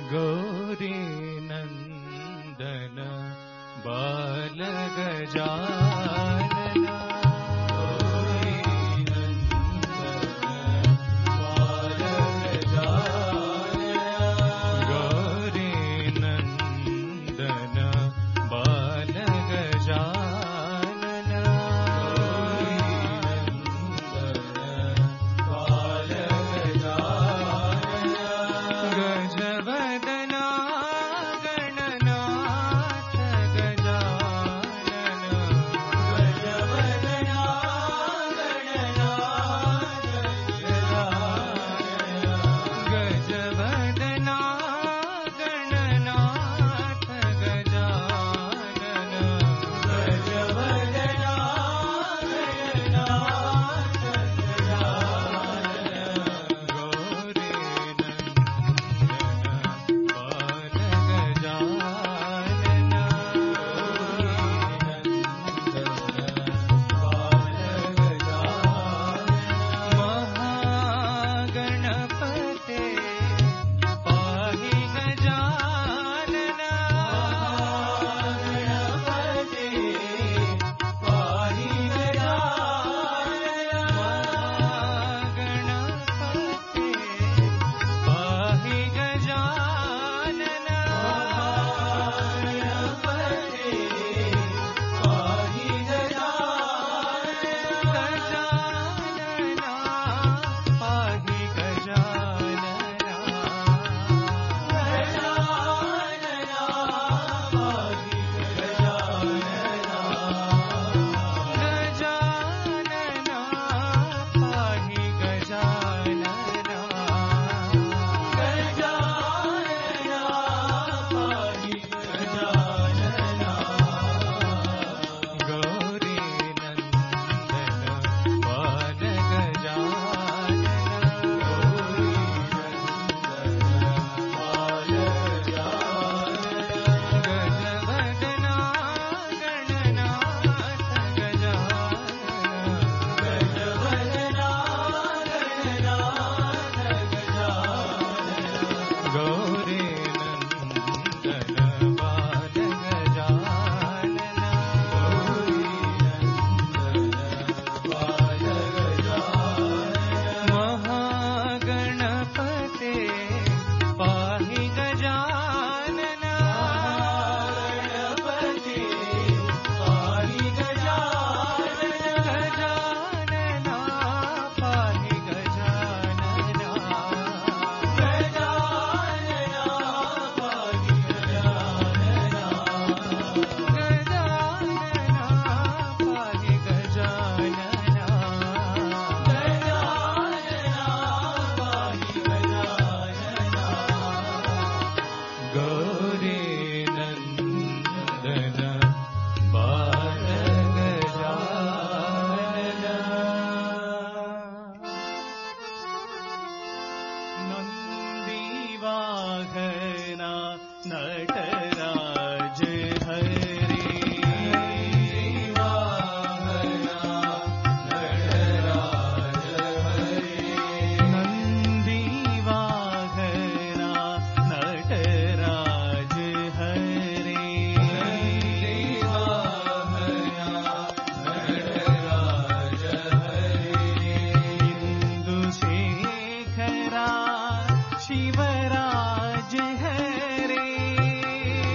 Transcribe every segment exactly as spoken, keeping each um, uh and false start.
ಗೌರಿ ನಂದನ ಬಾಲ ಗಜಾನನ शिवराज हरे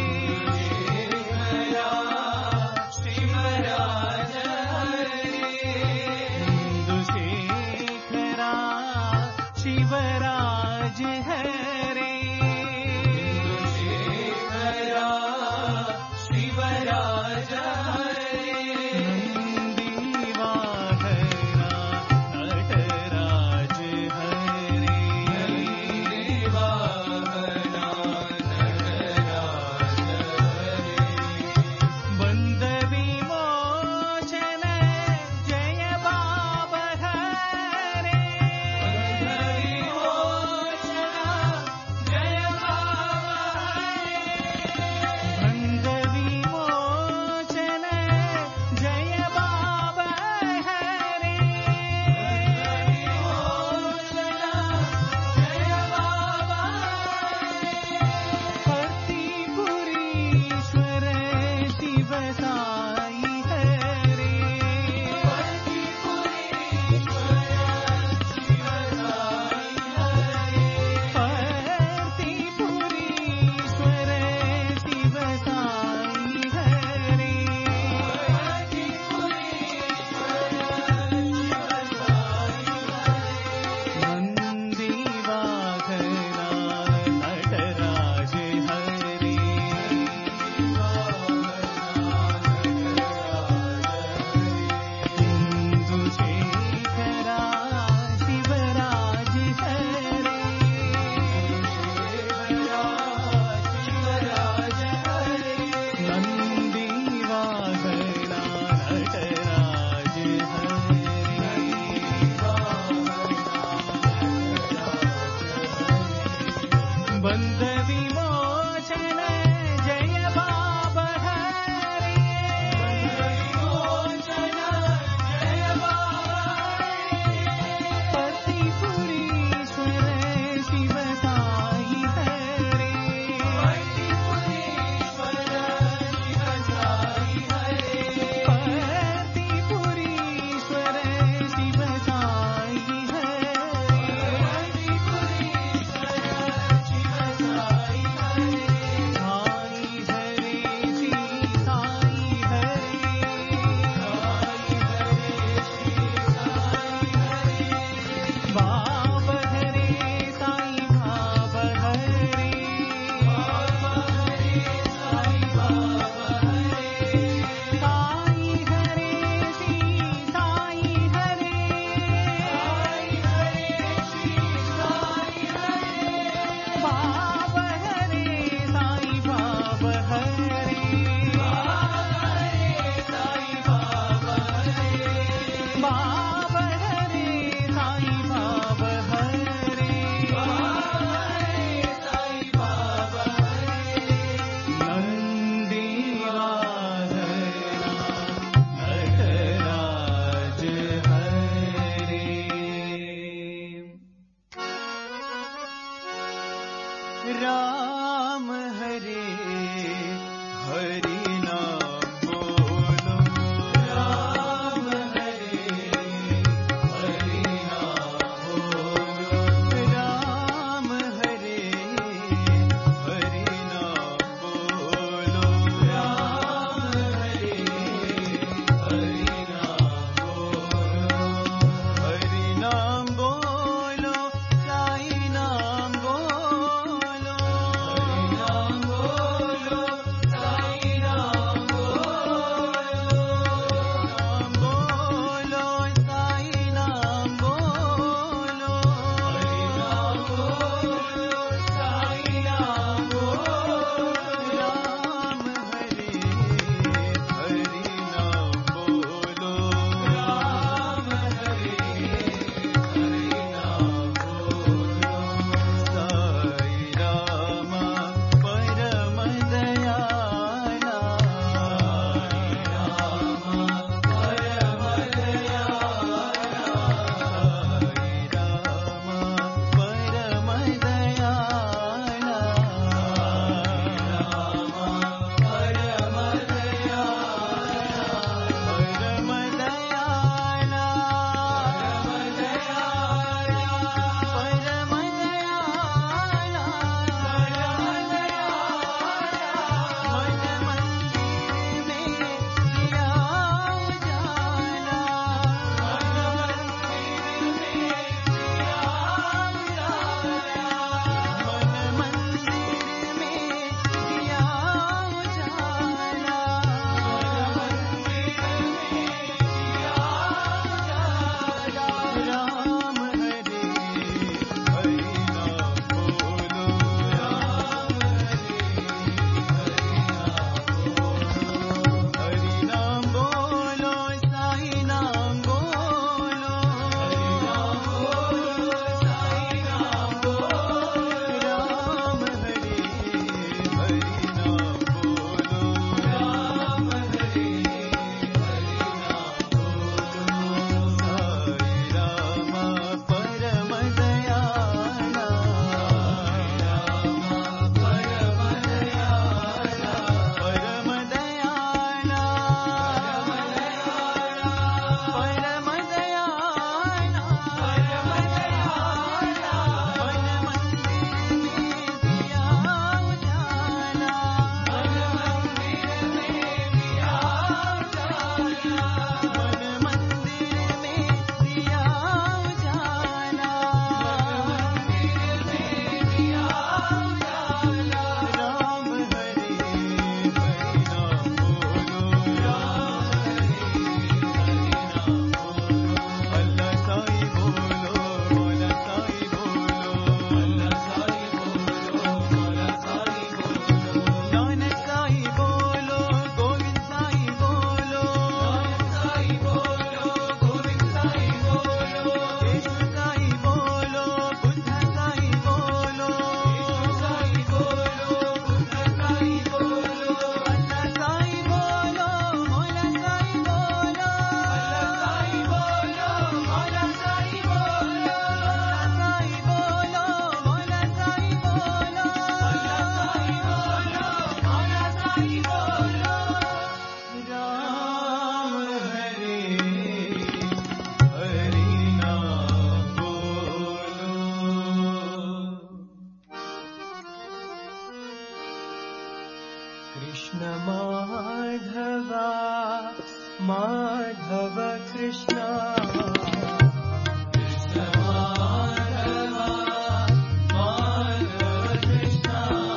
राम हरे हरि नाम बोलो राम हरे हरि नाम बोलो राम हरे हरि नाम बोलो राम हरे हरि नाम बोलो हरि नाम बोलो साईं नाम बोलो हरि नाम बोलो साईं नाम बोलो नाम बोलो साईं नाम बोलो हरि नाम बोलो साईं नाम बोलो राम हरे हरि नाम बोलो राम हरे हरि नाम बोलो साई राम परम दयाला साई राम परम दयाला साई राम परम दयाला साई राम परम दयाला परम राम हरे हरि नाम बोलो राम हरे हरि नाम बोलो साईं नाम बोलो हरि नाम बोलो साईं नाम बोलो राम हरे हरि नाम बोलो राम हरे हरि नाम बोलो साई राम परम दयाला साई राम परम दयाला परम दयाला परम दयाला परम दयाला मन मंदिर में दिया उजाला मन मंदिर में दिया उजाला मन मंदिर में दिया उजाला मन मंदिर में दिया उजाला राम हरे हरि नाम बोलो राम हरे हरि नाम बोलो अल्लाह साईं बोलो मौला साईं बोलो अल्लाह साईं बोलो मौला साईं बोलो नानक साईं बोलो गोविंद साईं बोलो नानक साईं बोलो गोविंद साईं बोलो येशु साईं बोलो बुद्ध साईं बोलो येशु साईं बोलो बुद्ध साईं बोलो अल्लाह साईं बोलो मौला साईं बोलो अल्लाह साईं बोलो मौला साईं बोलो अल्लाह साईं बोलो मौला साईं बोलो अल्लाह साईं बोलो मौला साईं बोलो राम हरे हरि नाम बोलो कृष्ण माधवा माधव कृष्ण कृष्ण माधवा माधव कृष्ण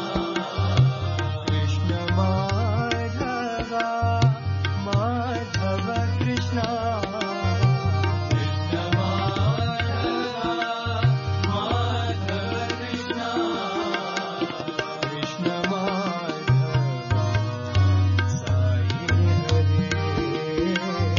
कृष्ण माधवा माधव कृष्ण कृष्ण माधवा माधव कृष्ण कृष्ण माधवा साई हरे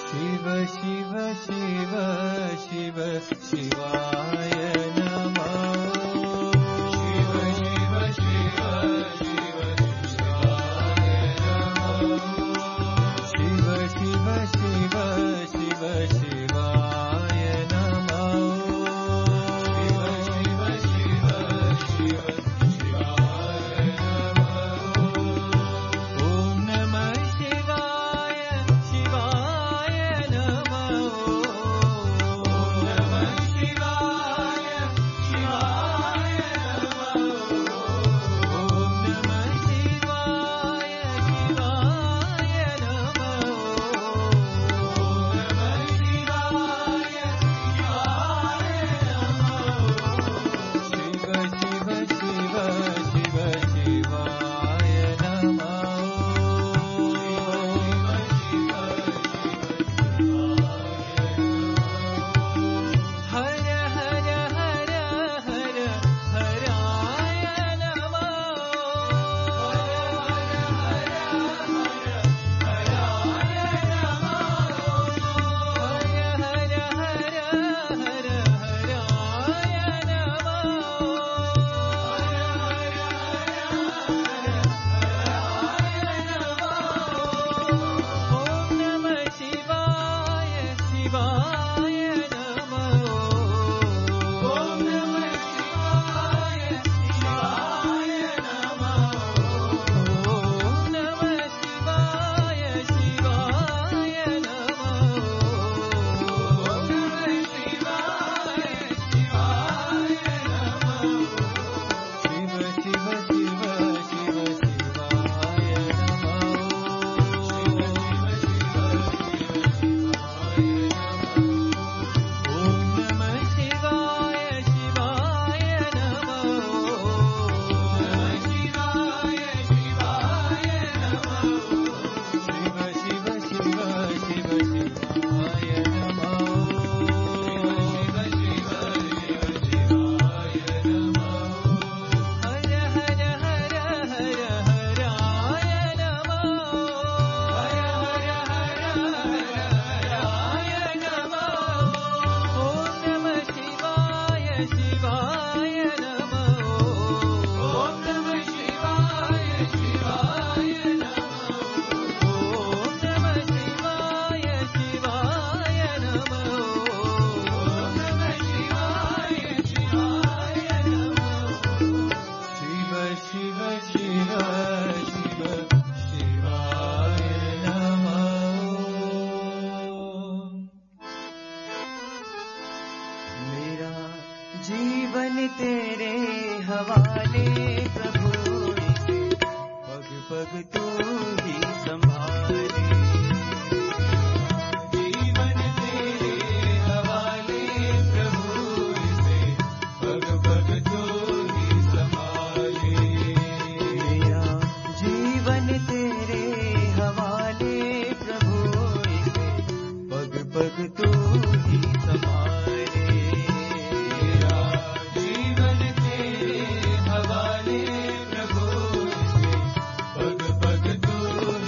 शिव शिव शिव शिव शिवाय नमः शिव शिव शिव शिव शिवाय नमः शिव शिव शिव शिव शिवाय नमः शिव शिव शिव शिव शिवाय नमः ओम नमः शिवाय शिवाय नमः ओम नमः शिवाय शिवाय नमः ओम नमः शिवाय शिवाय नमः ओम नमः शिवाय शिवाय नमः शिव शिव शिव शिव शिवाय नमः हर हर हर हर हराय नमः हर हर हर हराय नमः हर हर हर हर हराय नमः ओम नमः शिवाय शिवाय नमः ओम नमः शिवाय शिवाय नमः ओम नमः शिवाय शिवाय नमः ओम नमः शिवाय शिवाय नमः शिव शिव शिव शिव शिवाय नमः शिव शिव शिव शिव शिवाय नमः शिव शिव शिव शिवाय नमः हर हर हर हर हराय नमः हर हर हर हराय नमः ओम नमः शिवाय शिवाय नमः ओम नमः शिवाय शिवाय नमः ओम नमः शिवाय शिवाय नमः ओम नमः शिवाय शिवाय नमः शिव शिव शिव शिव शिवाय नमः मेरा जीवन तेरे हवाले प्रभु पग पग तू ही संभाले जीवन तेरे हवाले प्रभु पग पग तू ही संभाले मेरा जीवन तेरे हवाले प्रभु पग पग तू ही संभाले मेरा जीवन तेरे हवाले प्रभु पग पग तू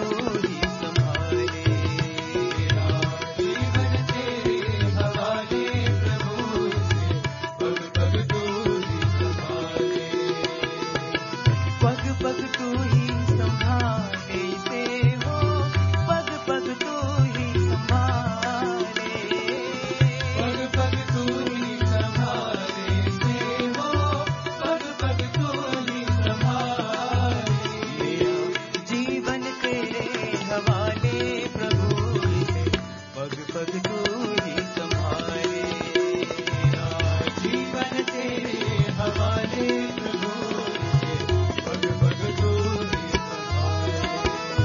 तू ही संभाले। जीवन तेरे हवाले प्रभु से, पग पग तू ही संभाले। पग पग तू ही संभाले से हो, पग पग तू ही संभाले। पग पग तू ही संभाले से हो, पग पग तू ही संभाले। जीवन तेरे हवाले प्रभु से, पग पग तू ही संभाले। जीवन तेरे हवाले प्रभु से, पग पग तू ही संभाले।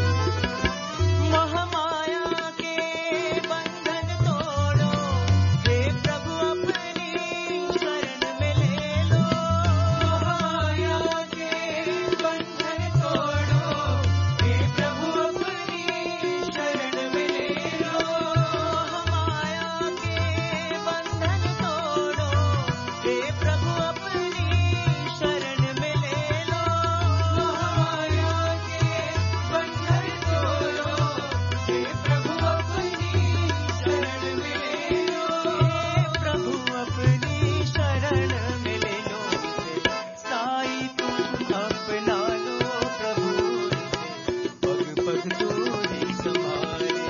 महामाया के बंधन तोड़ो, हे प्रभु अपनी शरण में ले लो। महामाया के बंधन तोड़ो, हे प्रभु अपनी शरण में ले लो। महामाया के बंधन तोड़ो, हे प्रभु अपनी शरण में ले लो। महामाया के बंधन तोड़ो, हे प्रभु अपनी शरण में ले लो। हे प्रभु अपनी शरण में ले लो। साई तुम अपना लो प्रभु से, पग पग तू ही संभाले।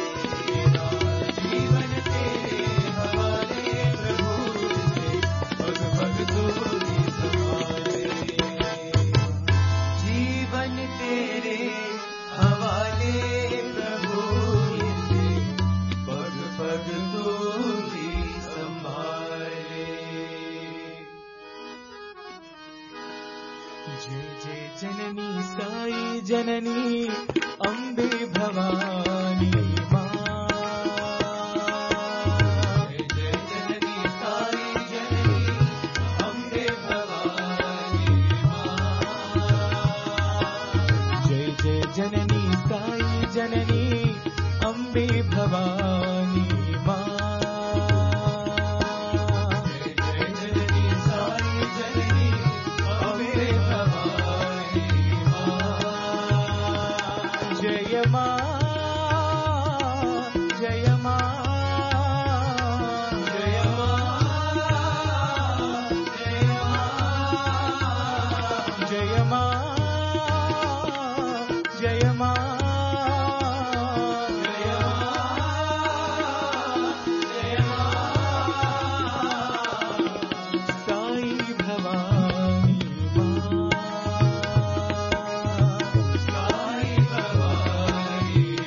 जीवन तेरे हवाले प्रभु से, पग पग तू ही संभाले। जीवन तेरे हवाले प्रभु से, पग पग तू ही संभाले। जय जय जननी साई जननी अम्बे भवानी माँ। जय जय जननी साई जननी अम्बे भवानी माँ। जय जय जननी साई जननी अम्बे भवानी माँ। जय जय जननी साई जननी अम्बे भवानी माँ। जय माँ, जय माँ, जय माँ, जय माँ, जय माँ, जय माँ, साई भवानी माँ। साई भवानी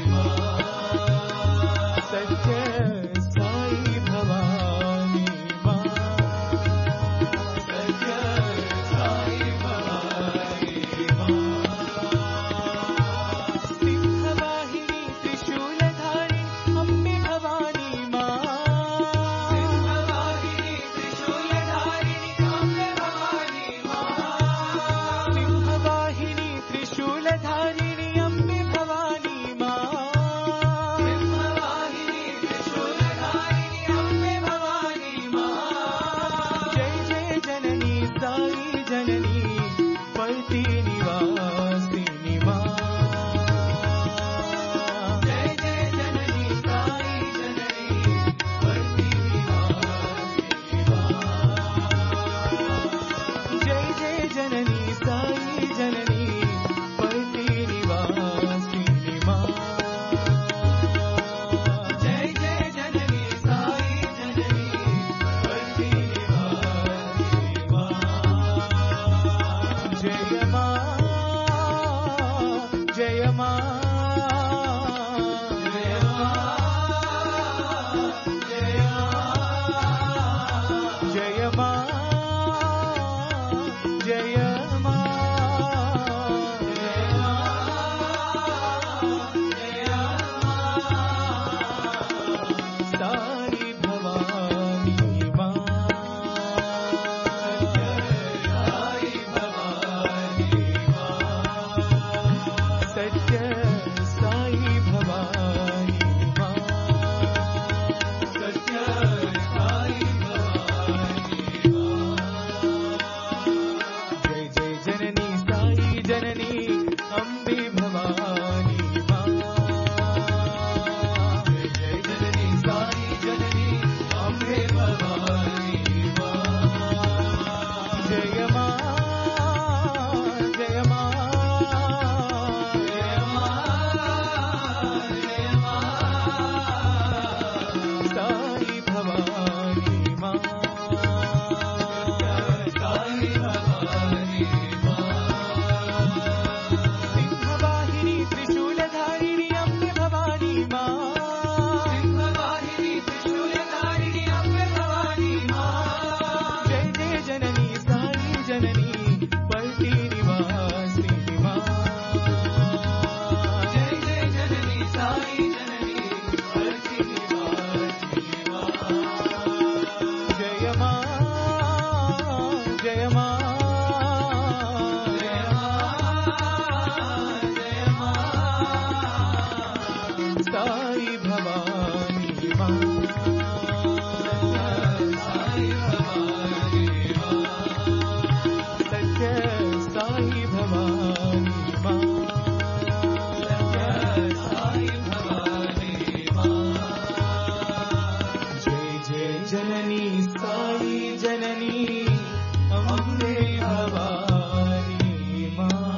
साई भवानी माँ, साई भवानी माँ, सत्य साई भवानी माँ, सत्य साई भवानी माँ। जय जय जननी साई जननी अम्बे भवानी माँ।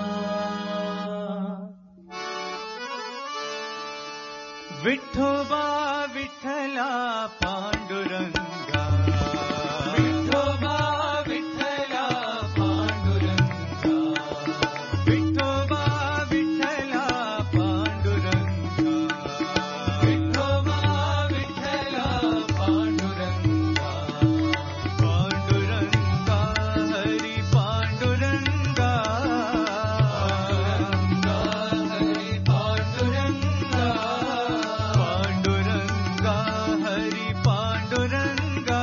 विठोबा विठला पांडुरंगा, विठोबा विठला पांडुरंगा, विठोबा विठला पांडुरंगा, विठोबा विठला पांडुरंगा, पांडुरंगा हरि पांडुरंगा, हरि पांडुरंगा, पांडुरंगा हरि पांडुरंगा,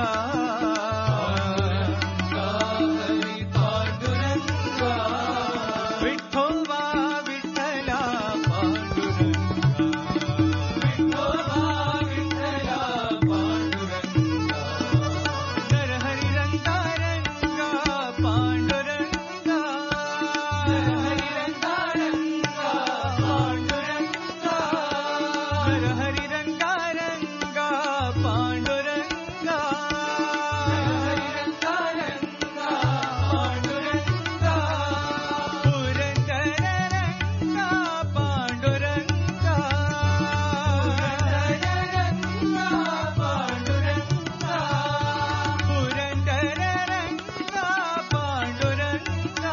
हरि पांडुरंगा, विठोबा विठला पांडुरंगा, विठोबा विठला पांडुरंगा, नरहरि रंगा रंगा पांडुरंगा, नरहरि रंगा रंगा पांडुरंगा, नरहरि रंगा रंगा पांडुरंगा, नरहरि रंगा रंगा पांडुरंगा, पुरंदर रंगा पांडुरंगा, पुरंदर रंगा पांडुरंगा, पुरंदर रंगा पांडुरंगा,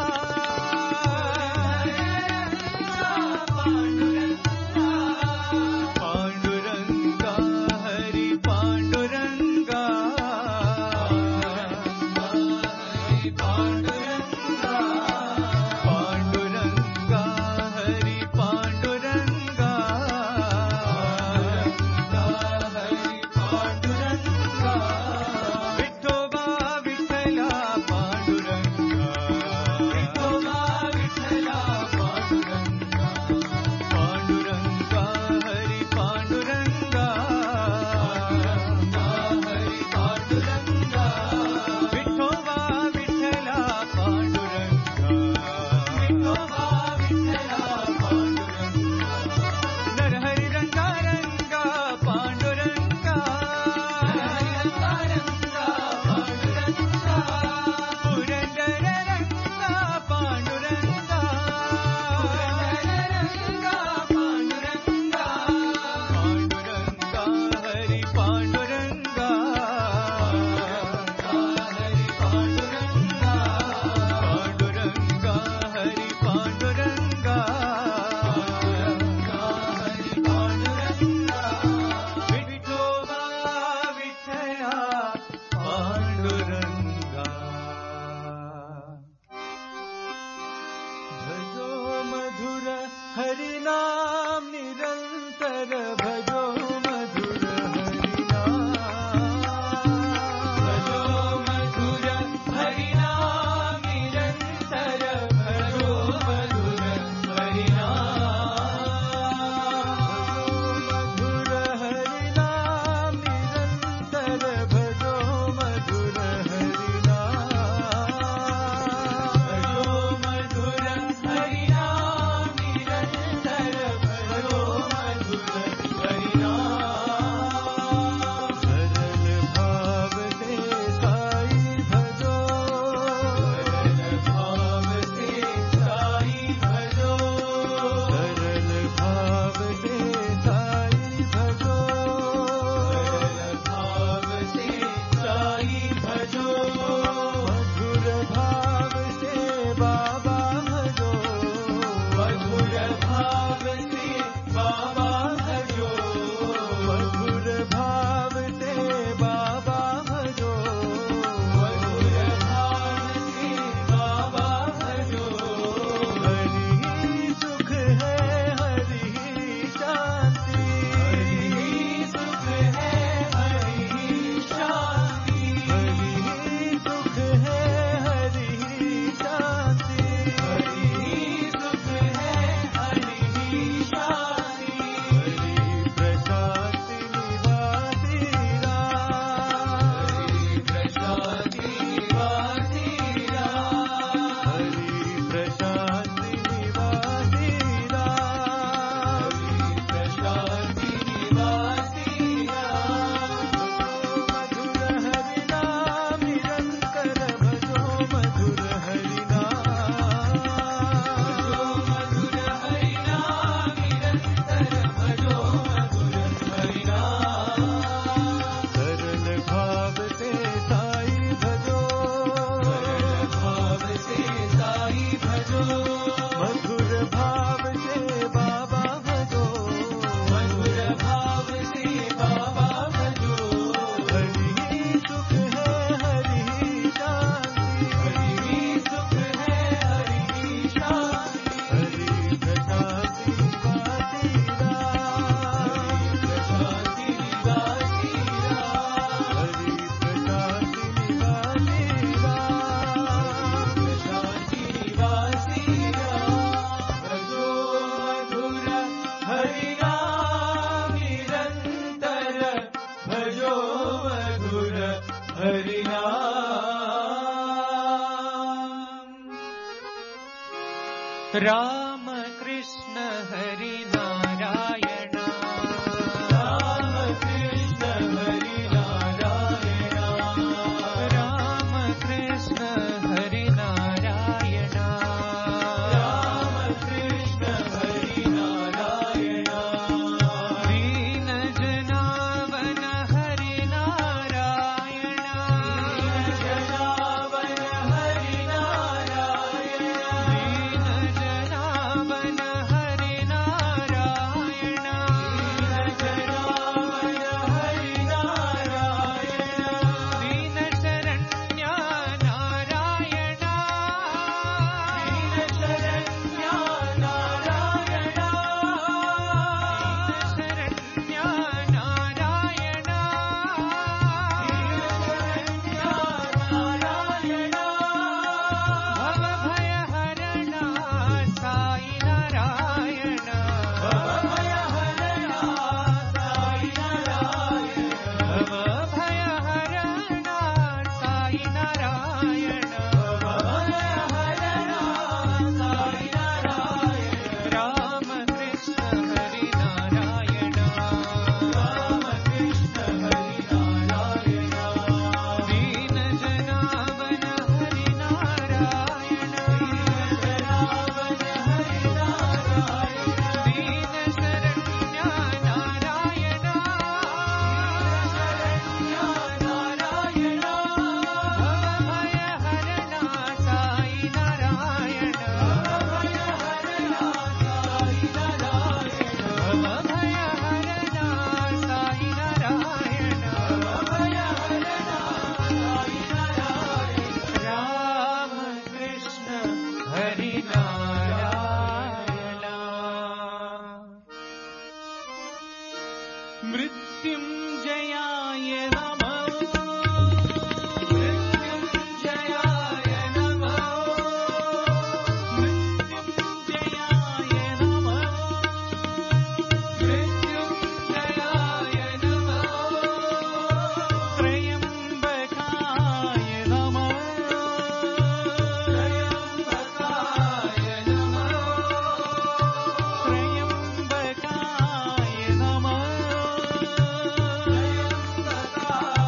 पांडुरंगा हरि पांडुरंगा, हरि पांडुरंगा, पांडुरंगा हरि पांडुरंगा, हरि पांडुरंगा, विठोबा विठला पांडुरंगा, विठोबा विठला पांडुरंगा, पांडुरंगा हरि पांडुरंगा, हरि पांडुरंगा, विठोबा विठला पांडुरंगा, विठोबा विठला पांडुरंगा, नरहरि रंगा रंगा पांडुरंगा, नरहरि रंगा रंगा पांडुरंगा, पुरंदर रंगा पांडुरंगा, पुरंदर रंगा पांडुरंगा, पांडुरंगा हरि पांडुरंगा, हरि पांडुरंगा, पांडुरंगा हरि पांडुरंगा, हरि पांडुरंगा, विठोबा विठला पांडुरंगा। भजो मधुर हरिनाम निरंतर, भजो मधुर हरिनाम, भजो मधुर हरिनाम निरंतर, भजो मधुर हरिनाम, भजो मधुर हरिनाम निरंतर, भजो मधुर हरिनाम, भजो मधुर हरिनाम निरंतर, भजो मधुर हरिनाम। राम कृष्ण हरि नारायण राम कृष्ण हरि नारायण राम कृष्ण हरि नारायण राम कृष्ण हरि नारायण दीन जनावन हरि नारायण जनावन हरि नारायण दीन जनावन हरि नारायण जनावन हरि नारायण दीन शरण्य नारायण दीन शरण्य नारायण शरण्य नारायण नारायण भव भय हरण साई नारायण भय हरणा साई नारायण भव भय हरण साई नारायण भय हरणा साई नारायण राम कृष्ण हरि नारायण राम कृष्ण हरि नारायण दीन जनावन हरि नारायण जनावन हरि नारायण दीन शरण्य नारायण शरण्य नारायण भव भय हरण साई नारायण भय हरणा साई नारायण भव भय हरण साई नारायण भय हरणा साई नारायण राम कृष्ण हरि नारायण मृत्युंजयाय नमः मृत्युंजयाय नमः मृत्युंजयाय नमः मृत्युंजयाय नमः त्र्यंबकाय नमः त्र्यंबकाय नमः त्र्यंबकाय नमः त्र्यंबकाय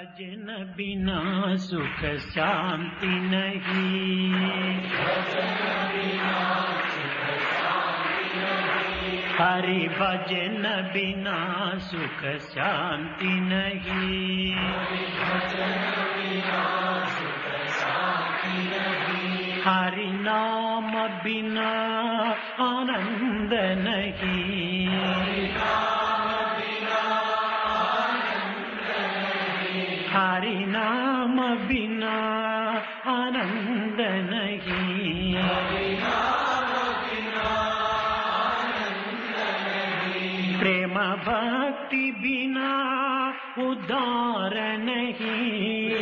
भजन बिना सुख शांति नहीं, हरि भजन बिना सुख शांति नहीं, हरि नाम बिना आनंद नहीं, हरि नाम बिना आनंद नहीं, प्रेम भक्ति बिना उद्धार नहीं,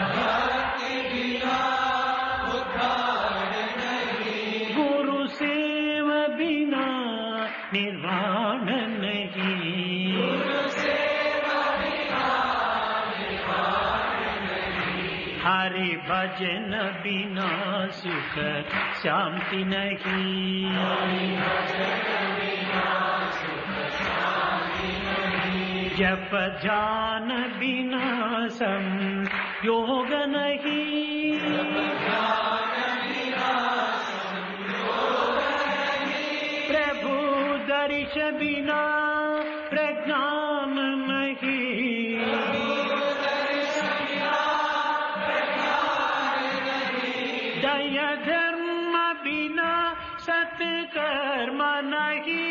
गुरु सेव बिना निर्वाण नहीं, हरि भजन बिना सुख शांति नहीं, जप ध्यान बिना संयोग नहीं, प्रभु दर्श बिना प्रज्ञान नहीं, दया धर्म बिना सत्कर्म नहीं,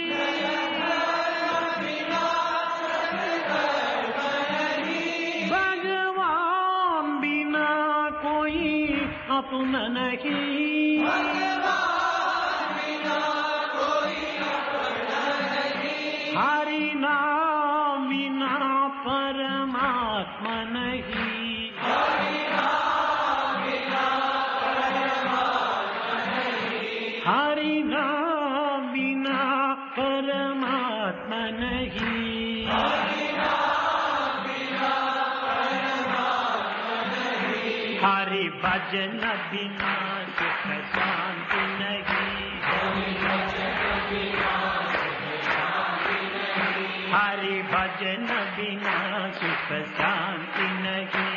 भगवान बिना कोई अपना नहीं, हरि नाम बिना परमात्मा नहीं, हरि नाम बिना परमात्मा नहीं, हरि भजन बिना सुख शांति नहीं, हरि भजन बिना सुख शांति नहीं,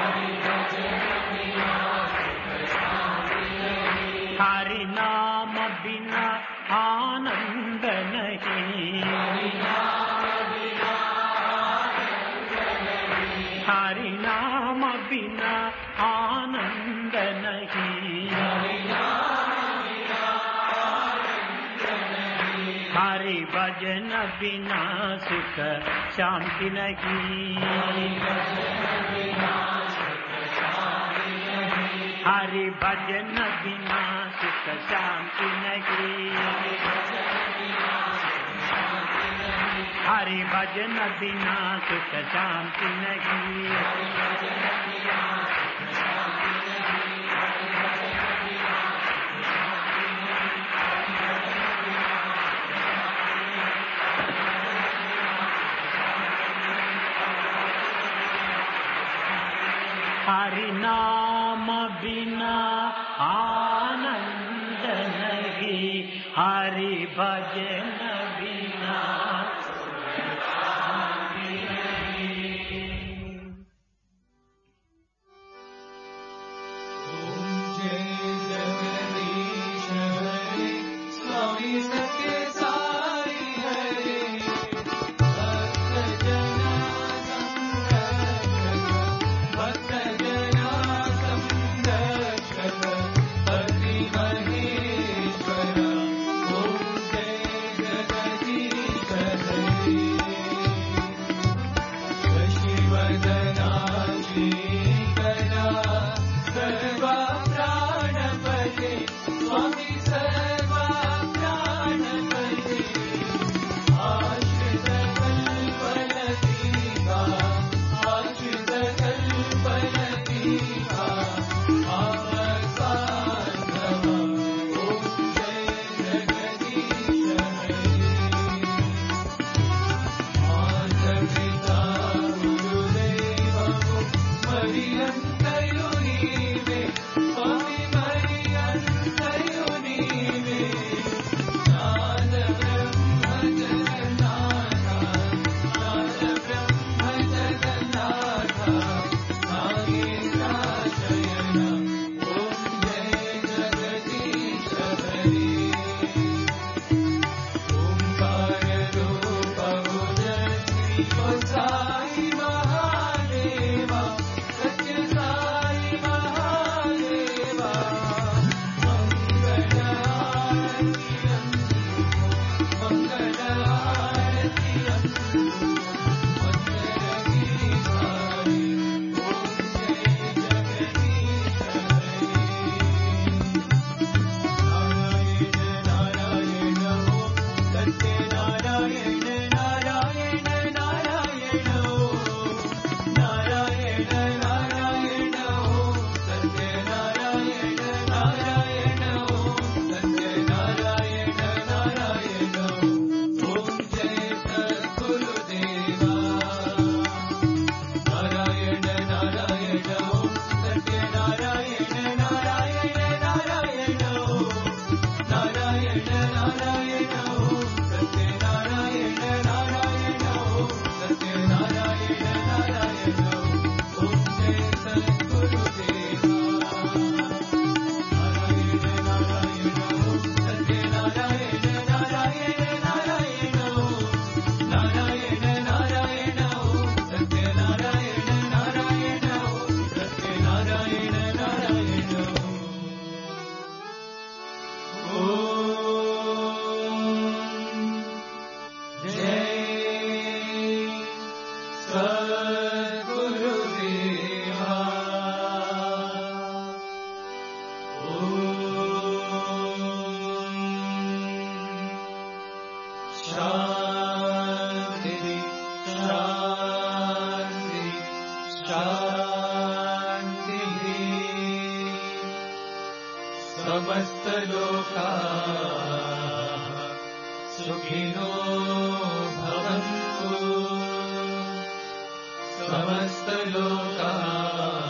हरि नाम बिना आनंद नहीं, हरि नाम बिना आनंद नहीं, हरि भजन बिना सुख शांति नहीं, हरि भजन बिना सुख शांति नहीं, हरि भजन बिना सुख शांति नहीं, हरि नाम बिना आनंद नहीं, हरि भजन बिना जय समस्तलोकाः सुखिनो भवन्तु समस्तलोकाः